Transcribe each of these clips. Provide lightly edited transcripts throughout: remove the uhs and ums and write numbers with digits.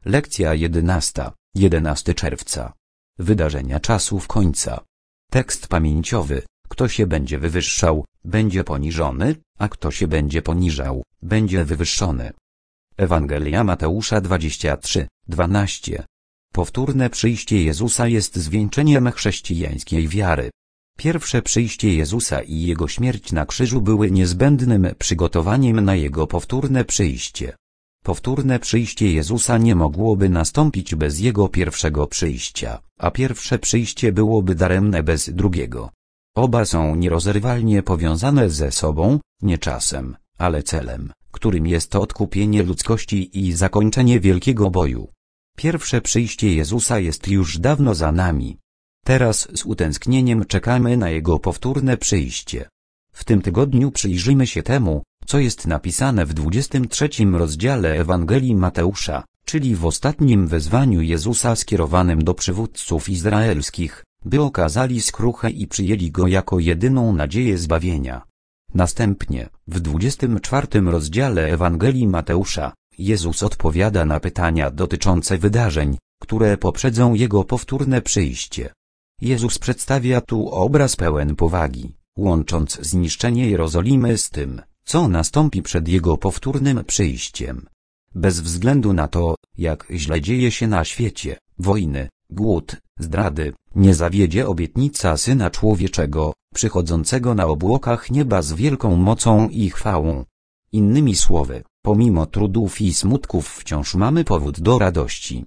Lekcja 11. 11 czerwca. Wydarzenia czasów końca. Tekst pamięciowy. Kto się będzie wywyższał, będzie poniżony, a kto się będzie poniżał, będzie wywyższony. Ewangelia Mateusza 23:12. Powtórne przyjście Jezusa jest zwieńczeniem chrześcijańskiej wiary. Pierwsze przyjście Jezusa i Jego śmierć na krzyżu były niezbędnym przygotowaniem na Jego powtórne przyjście. Powtórne przyjście Jezusa nie mogłoby nastąpić bez Jego pierwszego przyjścia, a pierwsze przyjście byłoby daremne bez drugiego. Oba są nierozerwalnie powiązane ze sobą, nie czasem, ale celem, którym jest odkupienie ludzkości i zakończenie wielkiego boju. Pierwsze przyjście Jezusa jest już dawno za nami. Teraz z utęsknieniem czekamy na Jego powtórne przyjście. W tym tygodniu przyjrzyjmy się temu, co jest napisane w 23 rozdziale Ewangelii Mateusza, czyli w ostatnim wezwaniu Jezusa skierowanym do przywódców izraelskich, by okazali skruchę i przyjęli Go jako jedyną nadzieję zbawienia. Następnie, w 24 rozdziale Ewangelii Mateusza, Jezus odpowiada na pytania dotyczące wydarzeń, które poprzedzą Jego powtórne przyjście. Jezus przedstawia tu obraz pełen powagi, łącząc zniszczenie Jerozolimy z tym, co nastąpi przed Jego powtórnym przyjściem. Bez względu na to, jak źle dzieje się na świecie, wojny, głód, zdrady, nie zawiedzie obietnica Syna Człowieczego, przychodzącego na obłokach nieba z wielką mocą i chwałą. Innymi słowy, pomimo trudów i smutków wciąż mamy powód do radości.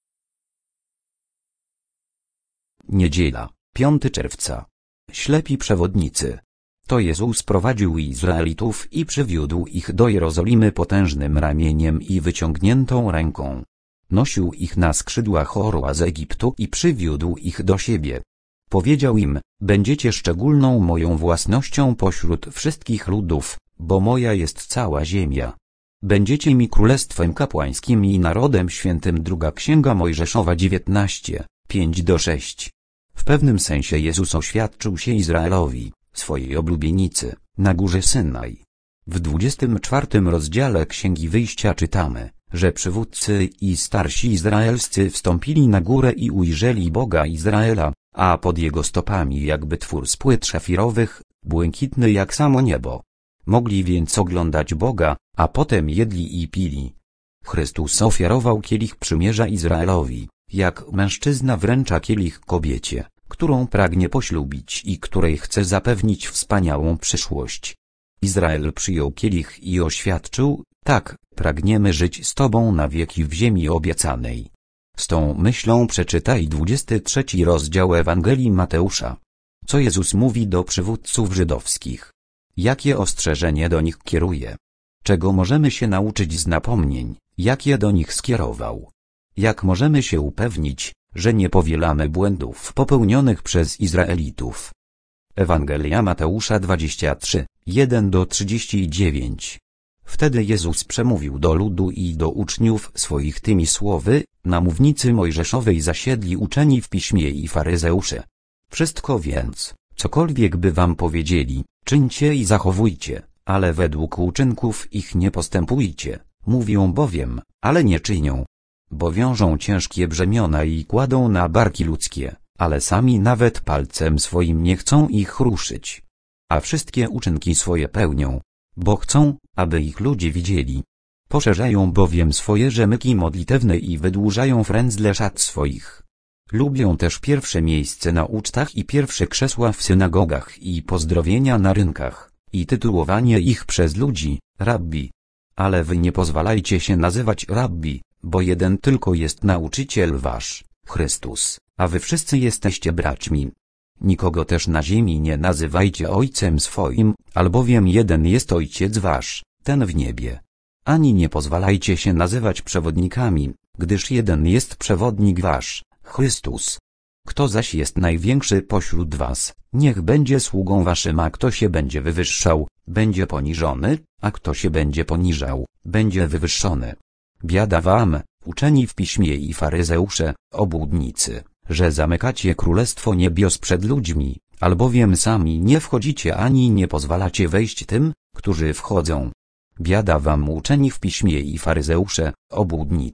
Niedziela, 5 czerwca. Ślepi przewodnicy. To Jezus prowadził Izraelitów i przywiódł ich do Jerozolimy potężnym ramieniem i wyciągniętą ręką. Nosił ich na skrzydłach orła z Egiptu i przywiódł ich do siebie. Powiedział im: będziecie szczególną moją własnością pośród wszystkich ludów, bo moja jest cała ziemia. Będziecie mi królestwem kapłańskim i narodem świętym. Druga Księga Mojżeszowa 19, 5-6. W pewnym sensie Jezus oświadczył się Izraelowi, swojej oblubienicy, na górze Synaj. W 24 rozdziale Księgi Wyjścia czytamy, że przywódcy i starsi izraelscy wstąpili na górę i ujrzeli Boga Izraela, a pod Jego stopami jakby twór z płyt szafirowych, błękitny jak samo niebo. Mogli więc oglądać Boga, a potem jedli i pili. Chrystus ofiarował kielich przymierza Izraelowi, jak mężczyzna wręcza kielich kobiecie, którą pragnie poślubić i której chce zapewnić wspaniałą przyszłość. Izrael przyjął kielich i oświadczył: tak, pragniemy żyć z Tobą na wieki w ziemi obiecanej. Z tą myślą przeczytaj 23 rozdział Ewangelii Mateusza. Co Jezus mówi do przywódców żydowskich? Jakie ostrzeżenie do nich kieruje? Czego możemy się nauczyć z napomnień, jakie do nich skierował? Jak możemy się upewnić, że nie powielamy błędów popełnionych przez Izraelitów? Ewangelia Mateusza 23, 1-39. Wtedy Jezus przemówił do ludu i do uczniów swoich tymi słowy: na mównicy mojżeszowej zasiedli uczeni w piśmie i faryzeusze. Wszystko więc, cokolwiek by wam powiedzieli, czyńcie i zachowujcie, ale według uczynków ich nie postępujcie, mówią bowiem, ale nie czynią. Bo wiążą ciężkie brzemiona i kładą na barki ludzkie, ale sami nawet palcem swoim nie chcą ich ruszyć. A wszystkie uczynki swoje pełnią, bo chcą, aby ich ludzie widzieli. Poszerzają bowiem swoje rzemyki modlitewne i wydłużają frędzle szat swoich. Lubią też pierwsze miejsce na ucztach i pierwsze krzesła w synagogach i pozdrowienia na rynkach, i tytułowanie ich przez ludzi, rabbi. Ale wy nie pozwalajcie się nazywać rabbi, bo jeden tylko jest nauczyciel wasz, Chrystus, a wy wszyscy jesteście braćmi. Nikogo też na ziemi nie nazywajcie ojcem swoim, albowiem jeden jest ojciec wasz, ten w niebie. Ani nie pozwalajcie się nazywać przewodnikami, gdyż jeden jest przewodnik wasz, Chrystus. Kto zaś jest największy pośród was, niech będzie sługą waszym, a kto się będzie wywyższał, będzie poniżony, a kto się będzie poniżał, będzie wywyższony. Biada wam, uczeni w piśmie i faryzeusze, obłudnicy, że zamykacie królestwo niebios przed ludźmi, albowiem sami nie wchodzicie ani nie pozwalacie wejść tym, którzy wchodzą. Biada wam, uczeni w piśmie i faryzeusze, obłudnicy,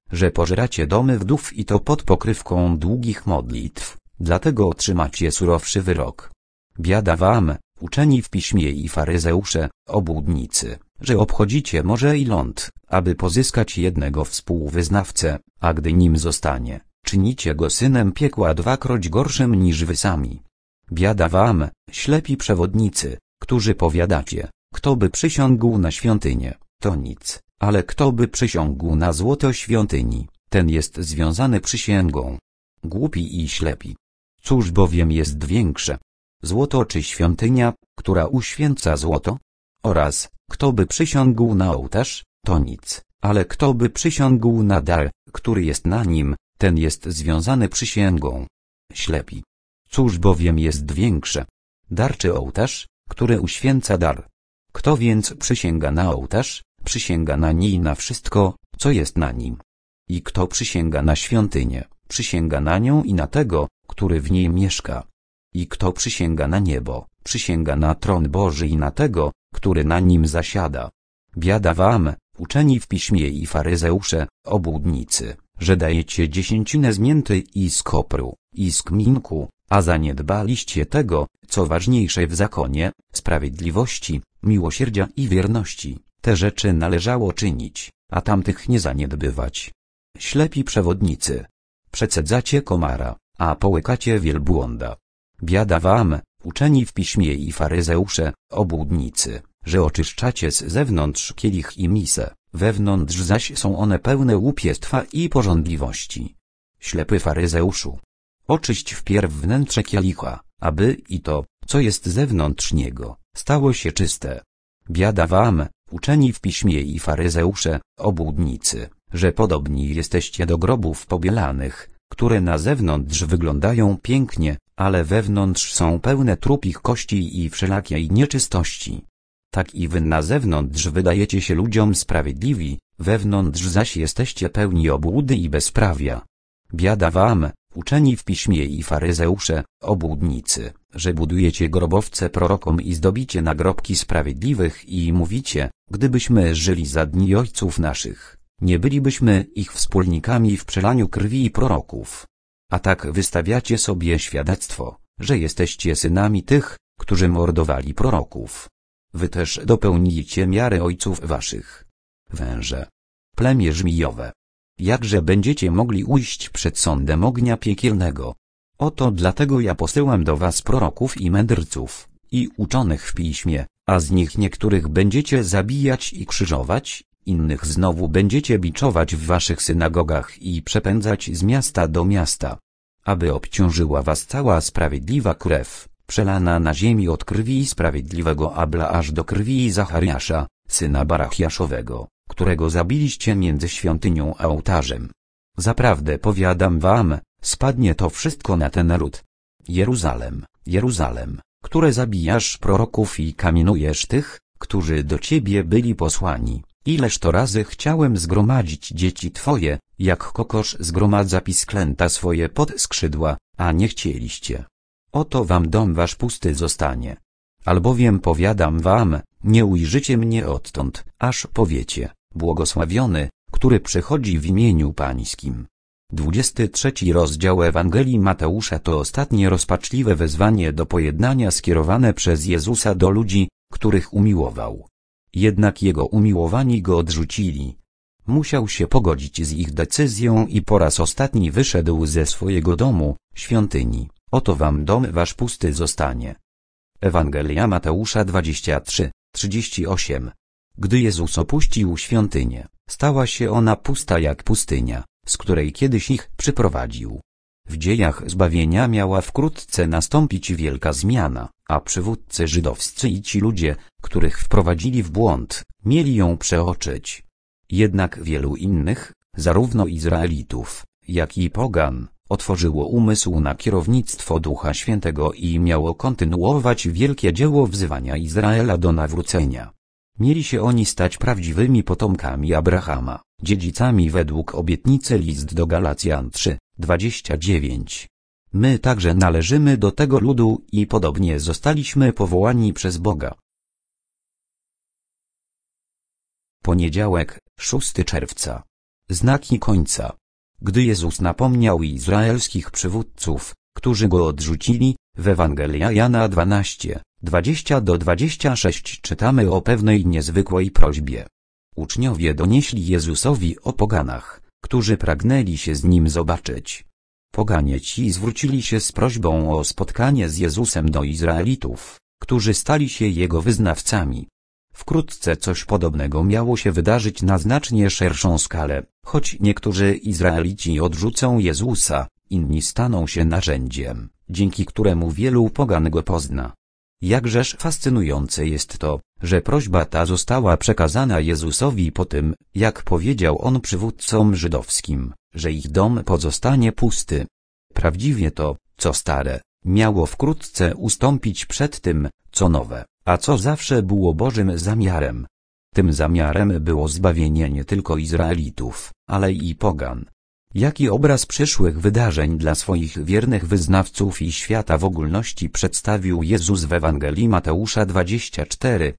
że pożeracie domy wdów i to pod pokrywką długich modlitw, dlatego otrzymacie surowszy wyrok. Biada wam, uczeni w piśmie i faryzeusze, obłudnicy, że obchodzicie morze i ląd, aby pozyskać jednego współwyznawcę, a gdy nim zostanie, czynicie go synem piekła dwakroć gorszym niż wy sami. Biada wam, ślepi przewodnicy, którzy powiadacie, kto by przysiągł na świątynię, to nic, ale kto by przysiągł na złoto świątyni, ten jest związany przysięgą. Głupi i ślepi. Cóż bowiem jest większe? Złoto czy świątynia, która uświęca złoto? Oraz, kto by przysiągł na ołtarz, to nic, ale kto by przysiągł na dar, który jest na nim, ten jest związany przysięgą. Ślepi. Cóż bowiem jest większe? Dar czy ołtarz, który uświęca dar? Kto więc przysięga na ołtarz, przysięga na niej i na wszystko, co jest na nim. I kto przysięga na świątynię, przysięga na nią i na tego, który w niej mieszka. I kto przysięga na niebo, przysięga na tron Boży i na tego, który na nim zasiada. Biada wam, uczeni w piśmie i faryzeusze, obłudnicy, że dajecie dziesięcinę z mięty i z kopru, i z kminku, a zaniedbaliście tego, co ważniejsze w zakonie, sprawiedliwości, miłosierdzia i wierności. Te rzeczy należało czynić, a tamtych nie zaniedbywać. Ślepi przewodnicy. Przecedzacie komara, a połykacie wielbłąda. Biada wam, uczeni w piśmie i faryzeusze, obłudnicy, że oczyszczacie z zewnątrz kielich i misę, wewnątrz zaś są one pełne łupiestwa i pożądliwości. Ślepy faryzeuszu. Oczyść wpierw wnętrze kielicha, aby i to, co jest zewnątrz niego, stało się czyste. Biada wam, uczeni w piśmie i faryzeusze, obłudnicy, że podobni jesteście do grobów pobielanych, które na zewnątrz wyglądają pięknie, ale wewnątrz są pełne trupich kości i wszelakiej nieczystości. Tak i wy na zewnątrz wydajecie się ludziom sprawiedliwi, wewnątrz zaś jesteście pełni obłudy i bezprawia. Biada wam, uczeni w piśmie i faryzeusze, obłudnicy, że budujecie grobowce prorokom i zdobicie nagrobki sprawiedliwych i mówicie, gdybyśmy żyli za dni ojców naszych, nie bylibyśmy ich wspólnikami w przelaniu krwi proroków. A tak wystawiacie sobie świadectwo, że jesteście synami tych, którzy mordowali proroków. Wy też dopełnijcie miarę ojców waszych. Węże. Plemię żmijowe. Jakże będziecie mogli ujść przed sądem ognia piekielnego? Oto dlatego ja posyłam do was proroków i mędrców, i uczonych w piśmie, a z nich niektórych będziecie zabijać i krzyżować, innych znowu będziecie biczować w waszych synagogach i przepędzać z miasta do miasta. Aby obciążyła was cała sprawiedliwa krew, przelana na ziemi od krwi sprawiedliwego Abla aż do krwi Zachariasza, syna Barachiaszowego, którego zabiliście między świątynią a ołtarzem. Zaprawdę powiadam wam, spadnie to wszystko na ten naród. Jeruzalem, Jeruzalem, które zabijasz proroków i kamienujesz tych, którzy do ciebie byli posłani. Ileż to razy chciałem zgromadzić dzieci twoje, jak kokosz zgromadza pisklęta swoje pod skrzydła, a nie chcieliście. Oto wam dom wasz pusty zostanie. Albowiem powiadam wam, nie ujrzycie mnie odtąd, aż powiecie, błogosławiony, który przychodzi w imieniu Pańskim. 23 rozdział Ewangelii Mateusza to ostatnie rozpaczliwe wezwanie do pojednania skierowane przez Jezusa do ludzi, których umiłował. Jednak jego umiłowani go odrzucili. Musiał się pogodzić z ich decyzją i po raz ostatni wyszedł ze swojego domu, świątyni. Oto wam dom wasz pusty zostanie. Ewangelia Mateusza 23:38. Gdy Jezus opuścił świątynię, stała się ona pusta jak pustynia, z której kiedyś ich przyprowadził. W dziejach zbawienia miała wkrótce nastąpić wielka zmiana, a przywódcy żydowscy i ci ludzie, których wprowadzili w błąd, mieli ją przeoczyć. Jednak wielu innych, zarówno Izraelitów, jak i pogan, otworzyło umysł na kierownictwo Ducha Świętego i miało kontynuować wielkie dzieło wzywania Izraela do nawrócenia. Mieli się oni stać prawdziwymi potomkami Abrahama, dziedzicami według obietnicy. List do Galacjan 3:29. My także należymy do tego ludu i podobnie zostaliśmy powołani przez Boga. Poniedziałek, 6 czerwca. Znaki końca. Gdy Jezus napomniał izraelskich przywódców, którzy go odrzucili, w Ewangelia Jana 12, 20-26 czytamy o pewnej niezwykłej prośbie. Uczniowie donieśli Jezusowi o poganach, którzy pragnęli się z Nim zobaczyć. Poganie ci zwrócili się z prośbą o spotkanie z Jezusem do Izraelitów, którzy stali się Jego wyznawcami. Wkrótce coś podobnego miało się wydarzyć na znacznie szerszą skalę, choć niektórzy Izraelici odrzucą Jezusa, inni staną się narzędziem, dzięki któremu wielu pogan go pozna. Jakżeż fascynujące jest to, że prośba ta została przekazana Jezusowi po tym, jak powiedział On przywódcom żydowskim, że ich dom pozostanie pusty. Prawdziwie to, co stare, miało wkrótce ustąpić przed tym, co nowe, a co zawsze było Bożym zamiarem. Tym zamiarem było zbawienie nie tylko Izraelitów, ale i pogan. Jaki obraz przyszłych wydarzeń dla swoich wiernych wyznawców i świata w ogólności przedstawił Jezus w Ewangelii Mateusza 24,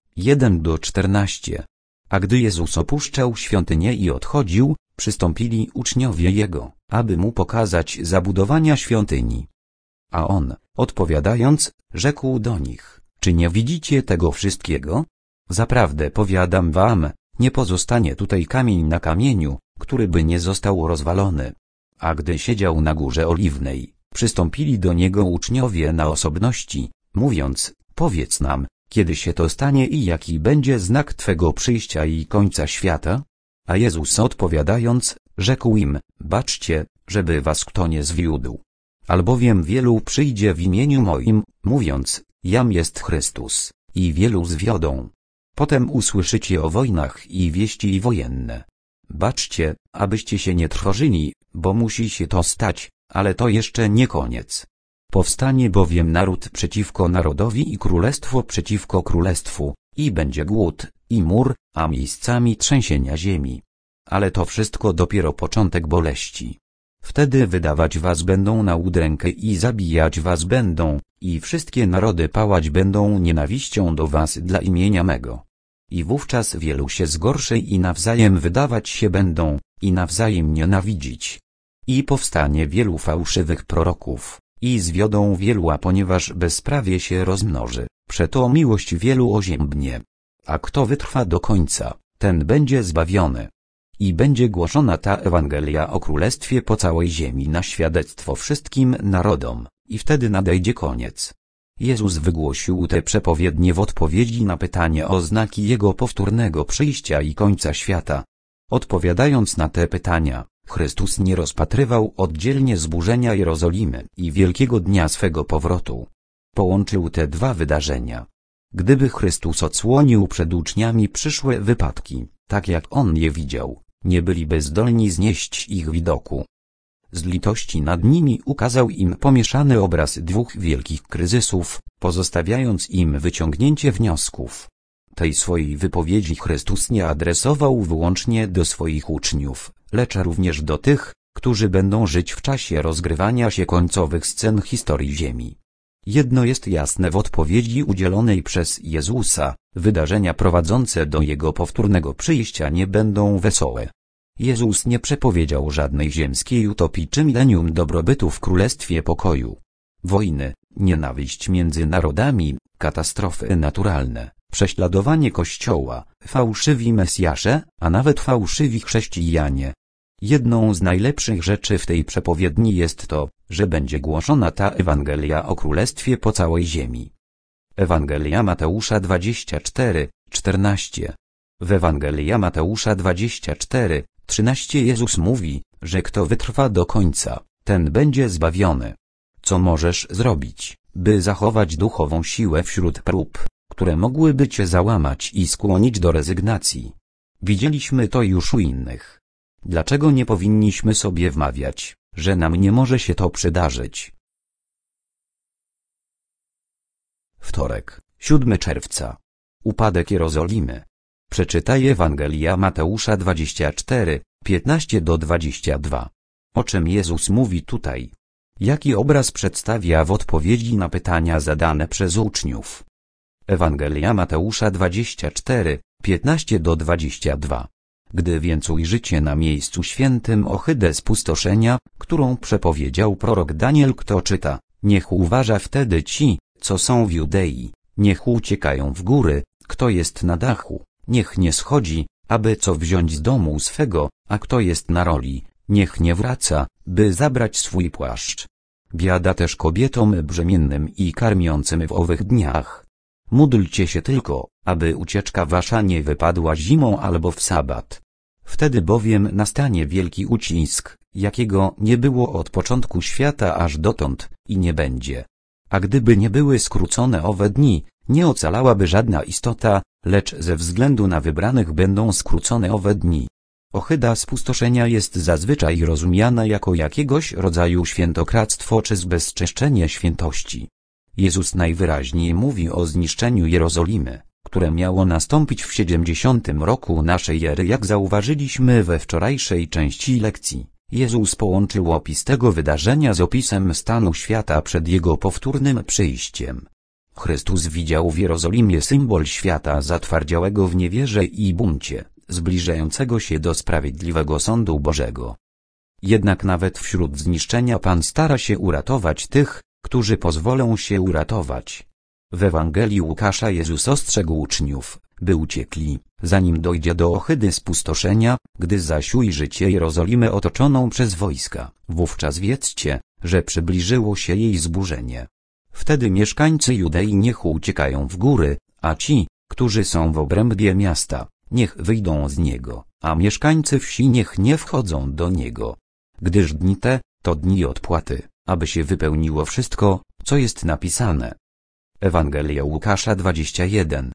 1-14. A gdy Jezus opuszczał świątynię i odchodził, przystąpili uczniowie Jego, aby Mu pokazać zabudowania świątyni. A On, odpowiadając, rzekł do nich, czy nie widzicie tego wszystkiego? Zaprawdę powiadam wam, nie pozostanie tutaj kamień na kamieniu, który by nie został rozwalony. A gdy siedział na Górze Oliwnej, przystąpili do Niego uczniowie na osobności, mówiąc, powiedz nam, kiedy się to stanie i jaki będzie znak Twego przyjścia i końca świata? A Jezus odpowiadając, rzekł im, baczcie, żeby was kto nie zwiódł. Albowiem wielu przyjdzie w imieniu moim, mówiąc, jam jest Chrystus, i wielu zwiodą. Potem usłyszycie o wojnach i wieści wojenne. Baczcie, abyście się nie trwożyli, bo musi się to stać, ale to jeszcze nie koniec. Powstanie bowiem naród przeciwko narodowi i królestwo przeciwko królestwu, i będzie głód, i mór, a miejscami trzęsienia ziemi. Ale to wszystko dopiero początek boleści. Wtedy wydawać was będą na udrękę i zabijać was będą, i wszystkie narody pałać będą nienawiścią do was dla imienia mego. I wówczas wielu się zgorszy i nawzajem wydawać się będą, i nawzajem nienawidzić. I powstanie wielu fałszywych proroków, i zwiodą wielu, a ponieważ bezprawie się rozmnoży, przeto miłość wielu oziębnie. A kto wytrwa do końca, ten będzie zbawiony. I będzie głoszona ta Ewangelia o Królestwie po całej ziemi na świadectwo wszystkim narodom, i wtedy nadejdzie koniec. Jezus wygłosił te przepowiednie w odpowiedzi na pytanie o znaki Jego powtórnego przyjścia i końca świata. Odpowiadając na te pytania, Chrystus nie rozpatrywał oddzielnie zburzenia Jerozolimy i wielkiego dnia swego powrotu. Połączył te dwa wydarzenia. Gdyby Chrystus odsłonił przed uczniami przyszłe wypadki, tak jak On je widział, nie byliby zdolni znieść ich widoku. Z litości nad nimi ukazał im pomieszany obraz dwóch wielkich kryzysów, pozostawiając im wyciągnięcie wniosków. Tej swojej wypowiedzi Chrystus nie adresował wyłącznie do swoich uczniów, lecz również do tych, którzy będą żyć w czasie rozgrywania się końcowych scen historii Ziemi. Jedno jest jasne w odpowiedzi udzielonej przez Jezusa, wydarzenia prowadzące do Jego powtórnego przyjścia nie będą wesołe. Jezus nie przepowiedział żadnej ziemskiej utopii czy milenium dobrobytu w królestwie pokoju. Wojny, nienawiść między narodami, katastrofy naturalne, prześladowanie Kościoła, fałszywi Mesjasze, a nawet fałszywi chrześcijanie. Jedną z najlepszych rzeczy w tej przepowiedni jest to, że będzie głoszona ta Ewangelia o Królestwie po całej ziemi. Ewangelia Mateusza 24, 14. W Ewangelia Mateusza 24, 13 Jezus mówi, że kto wytrwa do końca, ten będzie zbawiony. Co możesz zrobić, by zachować duchową siłę wśród prób, które mogłyby cię załamać i skłonić do rezygnacji? Widzieliśmy to już u innych. Dlaczego nie powinniśmy sobie wmawiać, że nam nie może się to przydarzyć? Wtorek, 7 czerwca. Upadek Jerozolimy. Przeczytaj Ewangelia Mateusza 24, 15-22. O czym Jezus mówi tutaj? Jaki obraz przedstawia w odpowiedzi na pytania zadane przez uczniów? Ewangelia Mateusza 24, 15-22. Gdy więc ujrzycie na miejscu świętym ohydę spustoszenia, którą przepowiedział prorok Daniel, kto czyta, niech uważa wtedy ci, co są w Judei, niech uciekają w góry, kto jest na dachu, niech nie schodzi, aby co wziąć z domu swego, a kto jest na roli, niech nie wraca, by zabrać swój płaszcz. Biada też kobietom brzemiennym i karmiącym w owych dniach. Módlcie się tylko, aby ucieczka wasza nie wypadła zimą albo w sabat. Wtedy bowiem nastanie wielki ucisk, jakiego nie było od początku świata aż dotąd, i nie będzie. A gdyby nie były skrócone owe dni, nie ocalałaby żadna istota, lecz ze względu na wybranych będą skrócone owe dni. Ohyda spustoszenia jest zazwyczaj rozumiana jako jakiegoś rodzaju świętokradztwo czy zbezczeszczenie świętości. Jezus najwyraźniej mówi o zniszczeniu Jerozolimy, które miało nastąpić w 70. roku naszej ery. Jak zauważyliśmy we wczorajszej części lekcji, Jezus połączył opis tego wydarzenia z opisem stanu świata przed Jego powtórnym przyjściem. Chrystus widział w Jerozolimie symbol świata zatwardziałego w niewierze i buncie, zbliżającego się do sprawiedliwego sądu Bożego. Jednak nawet wśród zniszczenia Pan stara się uratować tych, którzy pozwolą się uratować. W Ewangelii Łukasza Jezus ostrzegł uczniów, by uciekli, zanim dojdzie do ohydy spustoszenia, gdy zaś ujrzycie Jerozolimę otoczoną przez wojska, wówczas wiedzcie, że przybliżyło się jej zburzenie. Wtedy mieszkańcy Judei niech uciekają w góry, a ci, którzy są w obrębie miasta, niech wyjdą z niego, a mieszkańcy wsi niech nie wchodzą do niego. Gdyż dni te, to dni odpłaty, aby się wypełniło wszystko, co jest napisane. Ewangelia Łukasza 21,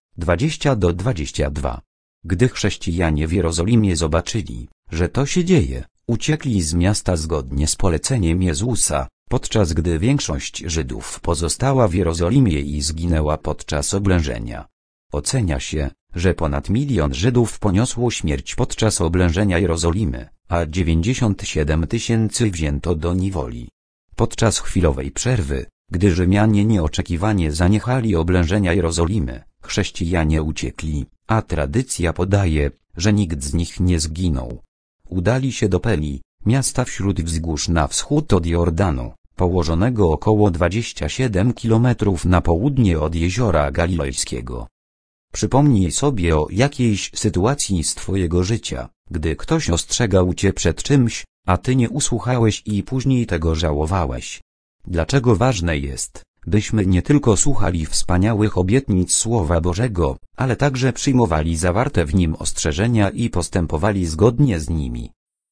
20-22. Gdy chrześcijanie w Jerozolimie zobaczyli, że to się dzieje, uciekli z miasta zgodnie z poleceniem Jezusa, podczas gdy większość Żydów pozostała w Jerozolimie i zginęła podczas oblężenia. Ocenia się, że ponad 1 000 000 Żydów poniosło śmierć podczas oblężenia Jerozolimy, a 97 000 wzięto do niewoli. Podczas chwilowej przerwy, gdy Rzymianie nieoczekiwanie zaniechali oblężenia Jerozolimy, chrześcijanie uciekli, a tradycja podaje, że nikt z nich nie zginął. Udali się do Peli, miasta wśród wzgórz na wschód od Jordanu, położonego około 27 km na południe od Jeziora Galilejskiego. Przypomnij sobie o jakiejś sytuacji z twojego życia, gdy ktoś ostrzegał cię przed czymś, a ty nie usłuchałeś i później tego żałowałeś. Dlaczego ważne jest, byśmy nie tylko słuchali wspaniałych obietnic Słowa Bożego, ale także przyjmowali zawarte w nim ostrzeżenia i postępowali zgodnie z nimi.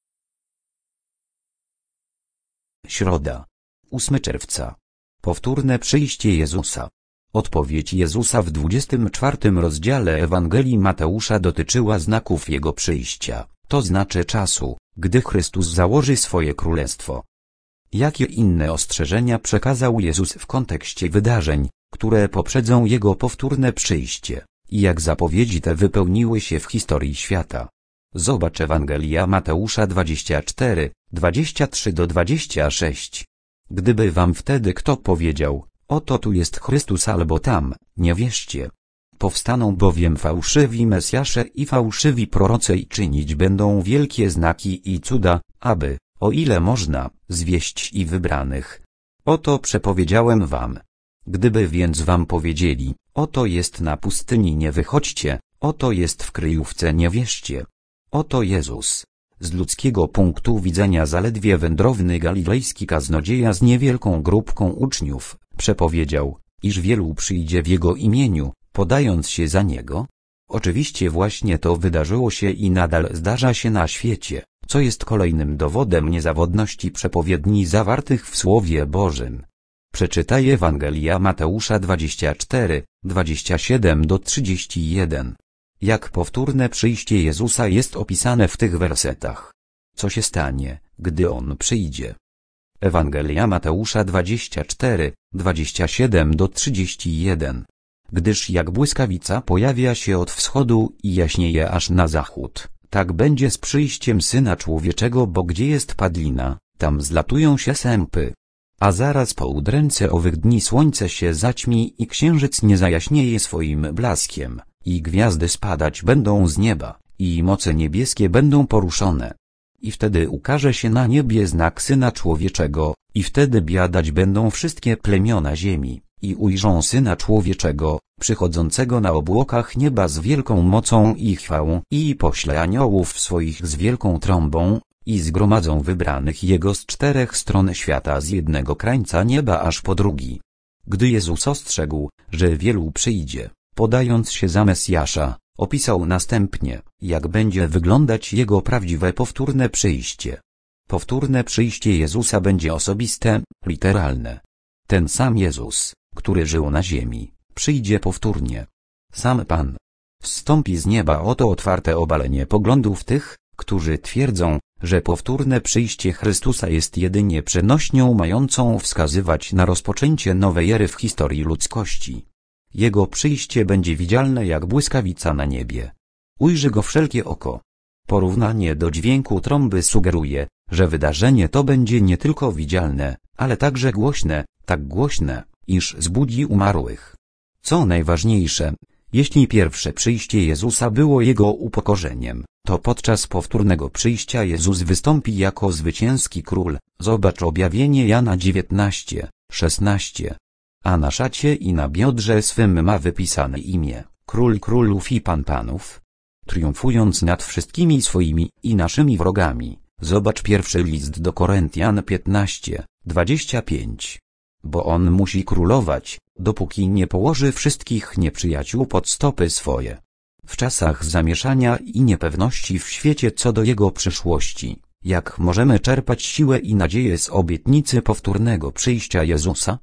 Środa. 8 czerwca. Powtórne przyjście Jezusa. Odpowiedź Jezusa w 24 rozdziale Ewangelii Mateusza dotyczyła znaków Jego przyjścia, to znaczy czasu, gdy Chrystus założy swoje królestwo. Jakie inne ostrzeżenia przekazał Jezus w kontekście wydarzeń, które poprzedzą Jego powtórne przyjście, i jak zapowiedzi te wypełniły się w historii świata? Zobacz Ewangelia Mateusza 24, 23-26. Gdyby wam wtedy kto powiedział, oto tu jest Chrystus albo tam, nie wierzcie. Powstaną bowiem fałszywi Mesjasze i fałszywi prorocy i czynić będą wielkie znaki i cuda, aby, o ile można, zwieść i wybranych. Oto przepowiedziałem wam. Gdyby więc wam powiedzieli, oto jest na pustyni, nie wychodźcie, oto jest w kryjówce, nie wierzcie. Oto Jezus. Z ludzkiego punktu widzenia zaledwie wędrowny galilejski kaznodzieja z niewielką grupką uczniów, przepowiedział, iż wielu przyjdzie w Jego imieniu, podając się za Niego. Oczywiście właśnie to wydarzyło się i nadal zdarza się na świecie, co jest kolejnym dowodem niezawodności przepowiedni zawartych w Słowie Bożym. Przeczytaj Ewangelia Mateusza 24, 27-31. Jak powtórne przyjście Jezusa jest opisane w tych wersetach. Co się stanie, gdy On przyjdzie? Ewangelia Mateusza 24, 27-31. Gdyż jak błyskawica pojawia się od wschodu i jaśnieje aż na zachód, tak będzie z przyjściem Syna Człowieczego, bo gdzie jest padlina, tam zlatują się sępy. A zaraz po udręce owych dni słońce się zaćmi i księżyc nie zajaśnieje swoim blaskiem, i gwiazdy spadać będą z nieba, i moce niebieskie będą poruszone. I wtedy ukaże się na niebie znak Syna Człowieczego, i wtedy biadać będą wszystkie plemiona ziemi, i ujrzą Syna Człowieczego, przychodzącego na obłokach nieba z wielką mocą i chwałą, i pośle aniołów swoich z wielką trąbą, i zgromadzą wybranych Jego z 4 stron świata, z jednego krańca nieba aż po drugi. Gdy Jezus ostrzegł, że wielu przyjdzie, podając się za Mesjasza, opisał następnie, jak będzie wyglądać Jego prawdziwe powtórne przyjście. Powtórne przyjście Jezusa będzie osobiste, literalne. Ten sam Jezus, który żył na ziemi, przyjdzie powtórnie. Sam Pan wstąpi z nieba. Oto otwarte obalenie poglądów tych, którzy twierdzą, że powtórne przyjście Chrystusa jest jedynie przenośnią mającą wskazywać na rozpoczęcie nowej ery w historii ludzkości. Jego przyjście będzie widzialne jak błyskawica na niebie. Ujrzy go wszelkie oko. Porównanie do dźwięku trąby sugeruje, że wydarzenie to będzie nie tylko widzialne, ale także głośne, tak głośne, iż zbudzi umarłych. Co najważniejsze, jeśli pierwsze przyjście Jezusa było Jego upokorzeniem, to podczas powtórnego przyjścia Jezus wystąpi jako zwycięski król. Zobacz objawienie Jana 19:16. A na szacie i na biodrze swym ma wypisane imię, Król królów i Pan panów, triumfując nad wszystkimi swoimi i naszymi wrogami. Zobacz pierwszy list do Koryntian 15:25. Bo on musi królować, dopóki nie położy wszystkich nieprzyjaciół pod stopy swoje. W czasach zamieszania i niepewności w świecie co do jego przyszłości, jak możemy czerpać siłę i nadzieję z obietnicy powtórnego przyjścia Jezusa?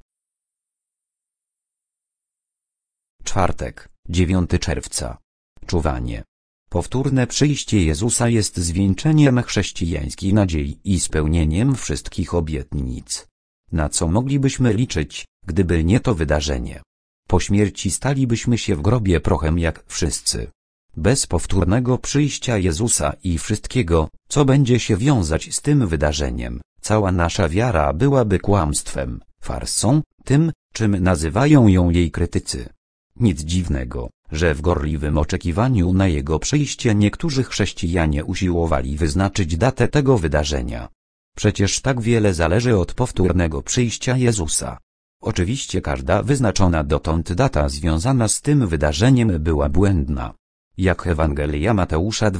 Czwartek, 9 czerwca. Czuwanie. Powtórne przyjście Jezusa jest zwieńczeniem chrześcijańskiej nadziei i spełnieniem wszystkich obietnic. Na co moglibyśmy liczyć, gdyby nie to wydarzenie? Po śmierci stalibyśmy się w grobie prochem jak wszyscy. Bez powtórnego przyjścia Jezusa i wszystkiego, co będzie się wiązać z tym wydarzeniem, cała nasza wiara byłaby kłamstwem, farsą, tym, czym nazywają ją jej krytycy. Nic dziwnego, że w gorliwym oczekiwaniu na Jego przyjście niektórzy chrześcijanie usiłowali wyznaczyć datę tego wydarzenia. Przecież tak wiele zależy od powtórnego przyjścia Jezusa. Oczywiście każda wyznaczona dotąd data związana z tym wydarzeniem była błędna. Jak Ewangelia Mateusza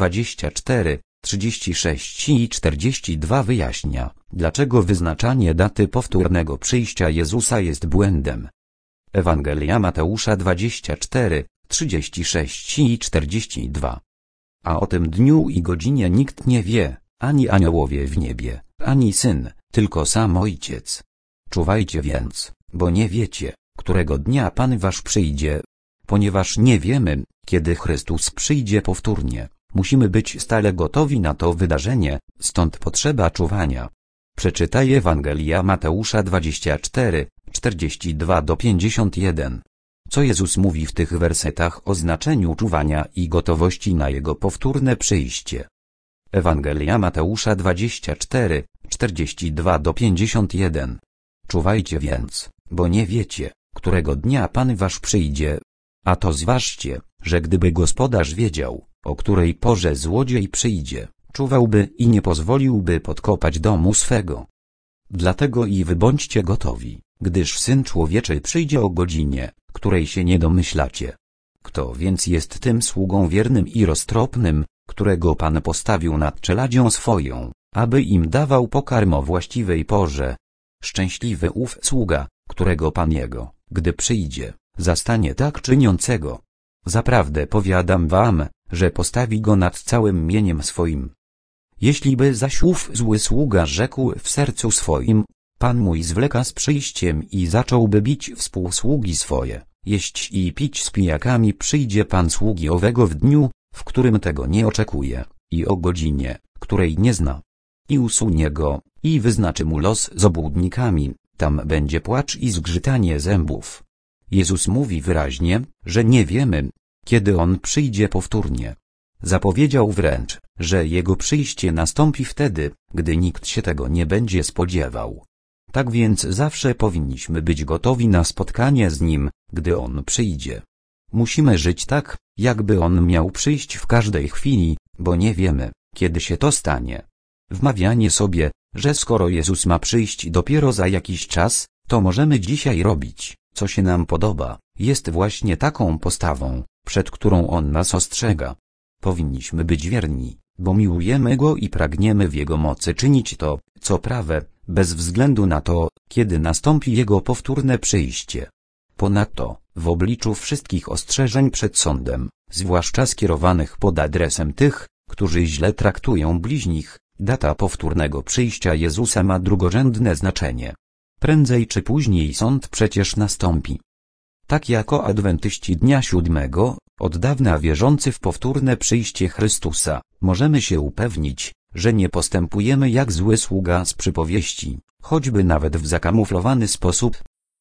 24:36 i 42 wyjaśnia, dlaczego wyznaczanie daty powtórnego przyjścia Jezusa jest błędem. Ewangelia Mateusza 24:36 i 42. A o tym dniu i godzinie nikt nie wie, ani aniołowie w niebie, ani Syn, tylko sam Ojciec. Czuwajcie więc, bo nie wiecie, którego dnia Pan wasz przyjdzie. Ponieważ nie wiemy, kiedy Chrystus przyjdzie powtórnie, musimy być stale gotowi na to wydarzenie, stąd potrzeba czuwania. Przeczytaj Ewangelia Mateusza 24:42-51. Co Jezus mówi w tych wersetach o znaczeniu czuwania i gotowości na Jego powtórne przyjście? Ewangelia Mateusza 24:42-51. Czuwajcie więc, bo nie wiecie, którego dnia Pan wasz przyjdzie. A to zważcie, że gdyby gospodarz wiedział, o której porze złodziej przyjdzie, czuwałby i nie pozwoliłby podkopać domu swego. Dlatego i wy bądźcie gotowi, gdyż Syn Człowieczy przyjdzie o godzinie, której się nie domyślacie. Kto więc jest tym sługą wiernym i roztropnym, którego Pan postawił nad czeladzią swoją, aby im dawał pokarm o właściwej porze? Szczęśliwy ów sługa, którego Pan jego, gdy przyjdzie, zastanie tak czyniącego. Zaprawdę powiadam wam, że postawi go nad całym mieniem swoim. Jeśli by zaś ów zły sługa rzekł w sercu swoim, Pan mój zwleka z przyjściem i zacząłby bić współsługi swoje, jeść i pić z pijakami, przyjdzie Pan sługi owego w dniu, w którym tego nie oczekuje, i o godzinie, której nie zna. I usunie go, i wyznaczy mu los z obłudnikami, tam będzie płacz i zgrzytanie zębów. Jezus mówi wyraźnie, że nie wiemy, kiedy On przyjdzie powtórnie. Zapowiedział wręcz, że Jego przyjście nastąpi wtedy, gdy nikt się tego nie będzie spodziewał. Tak więc zawsze powinniśmy być gotowi na spotkanie z Nim, gdy On przyjdzie. Musimy żyć tak, jakby On miał przyjść w każdej chwili, bo nie wiemy, kiedy się to stanie. Wmawianie sobie, że skoro Jezus ma przyjść dopiero za jakiś czas, to możemy dzisiaj robić, co się nam podoba, jest właśnie taką postawą, przed którą On nas ostrzega. Powinniśmy być wierni, bo miłujemy Go i pragniemy w Jego mocy czynić to, co prawe, bez względu na to, kiedy nastąpi Jego powtórne przyjście. Ponadto, w obliczu wszystkich ostrzeżeń przed sądem, zwłaszcza skierowanych pod adresem tych, którzy źle traktują bliźnich, data powtórnego przyjścia Jezusa ma drugorzędne znaczenie. Prędzej czy później sąd przecież nastąpi. Tak jako adwentyści dnia siódmego, od dawna wierzący w powtórne przyjście Chrystusa, możemy się upewnić, że nie postępujemy jak zły sługa z przypowieści, choćby nawet w zakamuflowany sposób.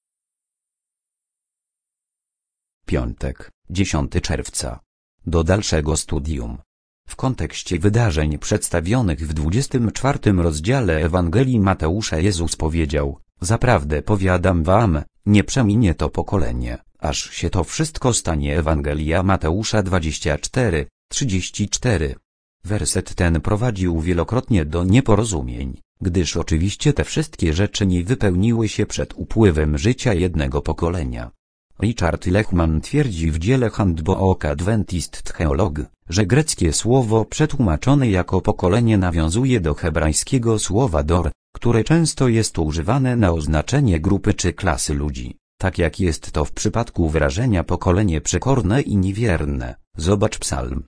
Piątek, 10 czerwca. Do dalszego studium. W kontekście wydarzeń przedstawionych w 24 rozdziale Ewangelii Mateusza Jezus powiedział: zaprawdę powiadam wam, nie przeminie to pokolenie, aż się to wszystko stanie. Ewangelia Mateusza 24, 34. Werset ten prowadził wielokrotnie do nieporozumień, gdyż oczywiście te wszystkie rzeczy nie wypełniły się przed upływem życia jednego pokolenia. Richard Lechman twierdzi w dziele Handbook Adventist Theolog, że greckie słowo przetłumaczone jako pokolenie nawiązuje do hebrajskiego słowa dor, które często jest używane na oznaczenie grupy czy klasy ludzi, tak jak jest to w przypadku wyrażenia pokolenie przekorne i niewierne. Zobacz Psalm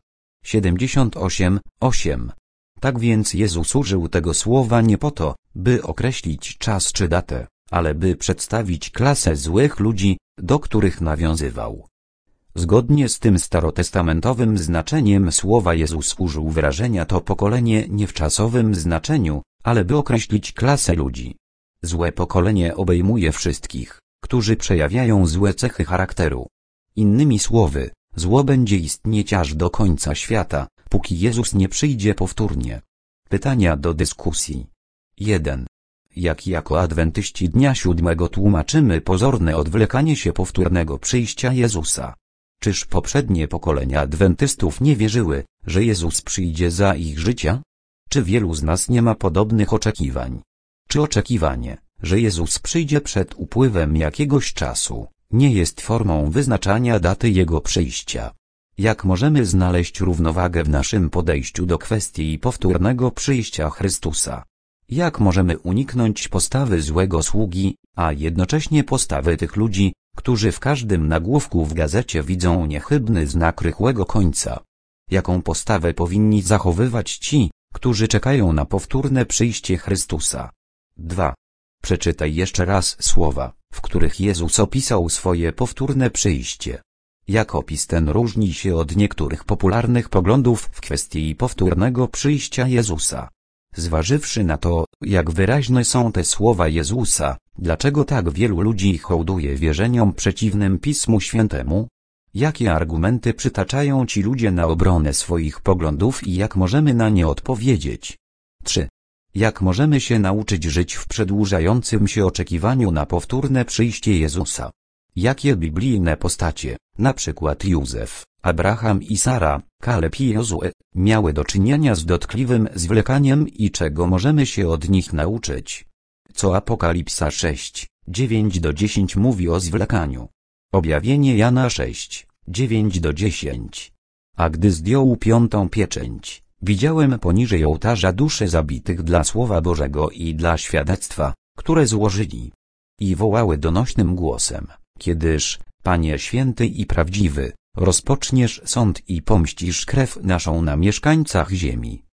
78, 8. Tak więc Jezus użył tego słowa nie po to, by określić czas czy datę, ale by przedstawić klasę złych ludzi, do których nawiązywał. Zgodnie z tym starotestamentowym znaczeniem słowa Jezus użył wyrażenia to pokolenie nie w czasowym znaczeniu, ale by określić klasę ludzi. Złe pokolenie obejmuje wszystkich, którzy przejawiają złe cechy charakteru. Innymi słowy, zło będzie istnieć aż do końca świata, póki Jezus nie przyjdzie powtórnie. Pytania do dyskusji. 1. Jak jako adwentyści dnia siódmego tłumaczymy pozorne odwlekanie się powtórnego przyjścia Jezusa? Czyż poprzednie pokolenia adwentystów nie wierzyły, że Jezus przyjdzie za ich życia? Czy wielu z nas nie ma podobnych oczekiwań? Czy oczekiwanie, że Jezus przyjdzie przed upływem jakiegoś czasu, nie jest formą wyznaczania daty Jego przyjścia? Jak możemy znaleźć równowagę w naszym podejściu do kwestii powtórnego przyjścia Chrystusa? Jak możemy uniknąć postawy złego sługi, a jednocześnie postawy tych ludzi, którzy w każdym nagłówku w gazecie widzą niechybny znak rychłego końca? Jaką postawę powinni zachowywać ci, którzy czekają na powtórne przyjście Chrystusa? 2. Przeczytaj jeszcze raz słowa, w których Jezus opisał swoje powtórne przyjście. Jak opis ten różni się od niektórych popularnych poglądów w kwestii powtórnego przyjścia Jezusa? Zważywszy na to, jak wyraźne są te słowa Jezusa, dlaczego tak wielu ludzi hołduje wierzeniom przeciwnym Pismu Świętemu? Jakie argumenty przytaczają ci ludzie na obronę swoich poglądów i jak możemy na nie odpowiedzieć? 3. Jak możemy się nauczyć żyć w przedłużającym się oczekiwaniu na powtórne przyjście Jezusa? Jakie biblijne postacie, na przykład Józef, Abraham i Sara, Kaleb i Jozue, miały do czynienia z dotkliwym zwlekaniem i czego możemy się od nich nauczyć? Co Apokalipsa 6, 9-10 mówi o zwlekaniu? Objawienie Jana 6, 9-10. A gdy zdjął piątą pieczęć, widziałem poniżej ołtarza dusze zabitych dla Słowa Bożego i dla świadectwa, które złożyli. I wołały donośnym głosem: Kiedyż, Panie święty i prawdziwy, rozpoczniesz sąd i pomścisz krew naszą na mieszkańcach ziemi,